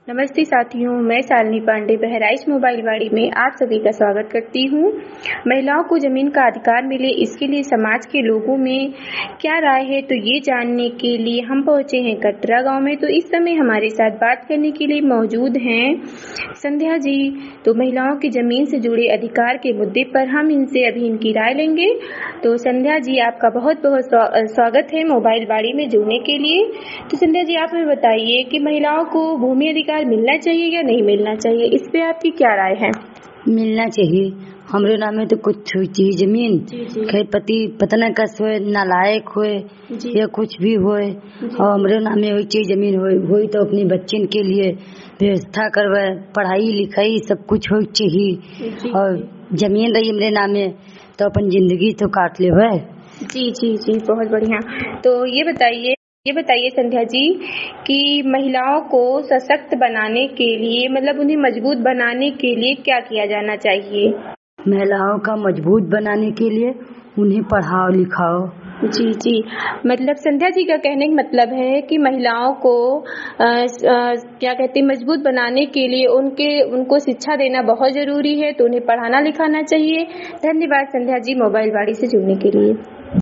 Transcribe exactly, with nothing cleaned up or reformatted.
नमस्ते साथियों, मैं शालिनी पांडे बहराइच मोबाइल वाड़ी में आप सभी का स्वागत करती हूँ। महिलाओं को जमीन का अधिकार मिले, इसके लिए समाज के लोगों में क्या राय है, तो ये जानने के लिए हम पहुँचे हैं कटरा गांव में। तो इस समय हमारे साथ बात करने के लिए मौजूद हैं संध्या जी। तो महिलाओं की जमीन से जुड़े अधिकार के मुद्दे पर हम इनसे अभी इनकी राय लेंगे। तो संध्या जी, आपका बहुत बहुत स्वागत है मोबाइल वाड़ी में जुड़ने के लिए। तो संध्या जी, आप हमें बताइए कि महिलाओं को भूमि अधिकार मिलना चाहिए या नहीं मिलना चाहिए, इस पे आपकी क्या राय है? मिलना चाहिए। हमरे नाम में तो कुछ हुई चाहिए जमीन, खैर पति पतना कस होए, नालायक होए या कुछ भी होए, और हमरे नाम में हुई चाहिए जमीन होए होई तो अपनी बच्चन के लिए व्यवस्था करवाए, पढ़ाई लिखाई सब कुछ हो चाहिए। और जमीन रही हमरे नाम में तो अपन जिंदगी तो काट ले है। जी जी जी, बहुत बढ़िया। तो ये बताइए ये बताइए संध्या जी कि महिलाओं को सशक्त बनाने के लिए, मतलब उन्हें मजबूत बनाने के लिए क्या किया जाना चाहिए? महिलाओं का मजबूत बनाने के लिए उन्हें पढ़ाओ लिखाओ। जी जी, मतलब संध्या जी का कहने का मतलब है कि महिलाओं को आ, आ, क्या कहते हैं, मजबूत बनाने के लिए उनके उनको शिक्षा देना बहुत जरूरी है, तो उन्हें पढ़ाना लिखाना चाहिए। धन्यवाद संध्या जी मोबाइल वाड़ी से जुड़ने के लिए।